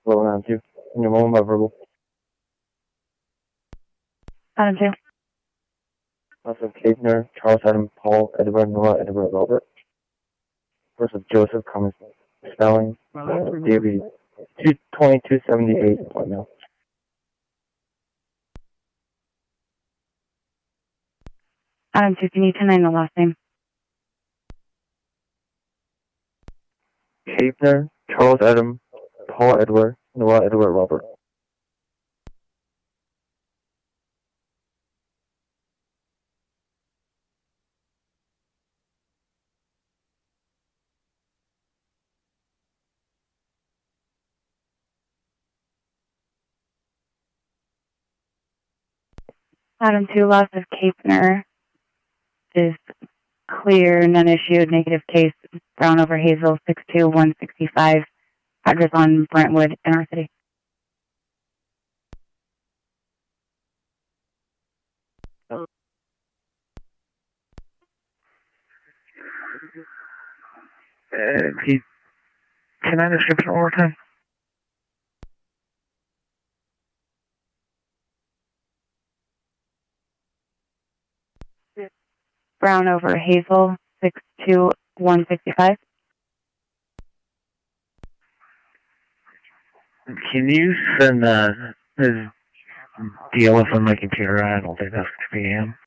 Roll on 2. Can you roll my verbal? Adam 2. Also, Kapner, Charles Adam, Paul, Edward, Noah, Edward, Robert. Versus Joseph Cummings, spelling, David, 2278 point now. Adam 2, can you 10-9 the last name? Kapner, Charles Adam, Paul Edward, Noah Edward Robert. Adam 2, loss of Kapner is clear, none issued, negative case, Brown over Hazel, 62165, address on Brentwood in our city. Can I description one more time? Brown over Hazel, 62165. Can you send his deal on my computer? I don't think that's going to be him.